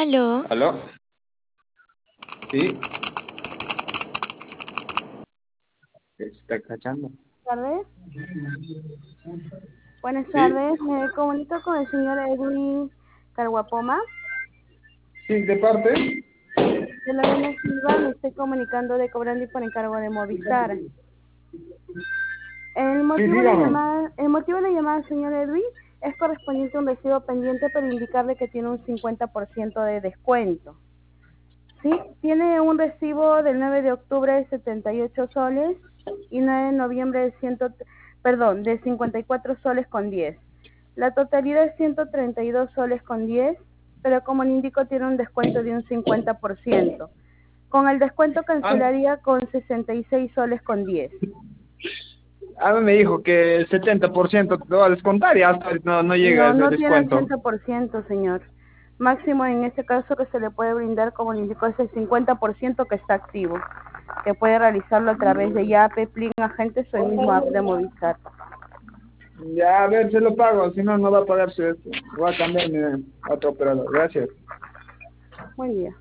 Aló, ¿Aló? Sí, está cachando. Tardes. Buenas Sí, tardes, me comunico con el señor Edwin Carguapoma. sí, de parte. De Lorena Silva, me estoy comunicando de Cobrando y por encargo de Movistar. Sí, dígame. El motivo de la llamada, señor Edwin, es correspondiente a un recibo pendiente para indicarle que tiene un 50% de descuento. Sí, tiene un recibo del 9 de octubre de 78 soles y 9 de noviembre de de 54 soles con 10. La totalidad es 132 soles con 10, pero como le indico tiene un descuento de un 50%. Con el descuento Ah, cancelaría con 66 soles con 10. a mí me dijo que el 70% te va a descontar y hasta ahorita no llega No, ese no tiene descuento. 80%, señor. Máximo en este caso que se le puede brindar, como le indicó, es el 50% que está activo, que puede realizarlo a través de Yape, Plin Agentes o el mismo app de Movistar. Ya, a ver, se lo pago, si no, no va a pagarse esto. Voy a cambiarme a otro operador. Gracias. Buen día.